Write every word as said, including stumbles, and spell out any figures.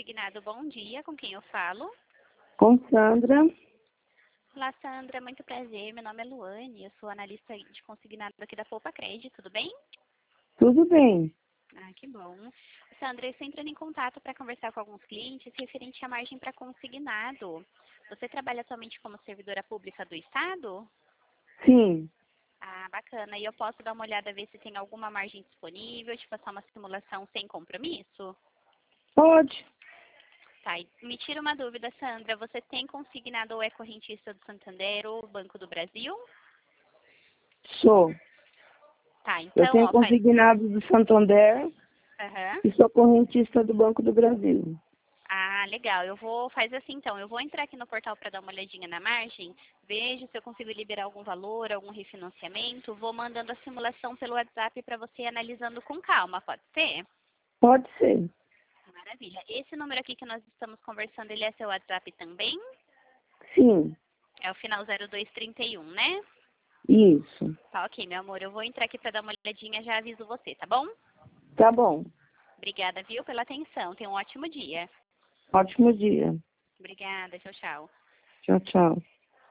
Consignado, bom dia. Com quem eu falo? Com Sandra. Olá, Sandra. Muito prazer. Meu nome é Luane. Eu sou analista de consignado aqui da Poupa Crédito. Tudo bem? Tudo bem. Ah, que bom. Sandra, eu estou entrando em contato para conversar com alguns clientes referente à margem para consignado. Você trabalha atualmente como servidora pública do Estado? Sim, Ah, bacana. E eu posso dar uma olhada, ver se tem alguma margem disponível, te passar uma simulação sem compromisso? pode. Tá, e me tira uma dúvida, Sandra. Você tem consignado ou é correntista do Santander ou Banco do Brasil? Sou. Tá, Eu então, tenho ó, faz... consignado do Santander Aham. e sou correntista do Banco do Brasil. Ah, legal. Eu vou faz assim então. Eu vou entrar aqui no portal para dar uma olhadinha na margem, vejo se eu consigo liberar algum valor, algum refinanciamento. Vou mandando a simulação pelo WhatsApp para você ir analisando com calma, pode ser? Pode ser. Maravilha. Esse número aqui que nós estamos conversando, ele é seu WhatsApp também? Sim, É o final zero dois trinta e um, né? isso. Tá, ok, meu amor. Eu vou entrar aqui para dar uma olhadinha, já aviso você, tá bom? Tá bom. Obrigada, viu, pela atenção. Tenha um ótimo dia. Ótimo dia. Obrigada. Tchau, tchau. Tchau, tchau.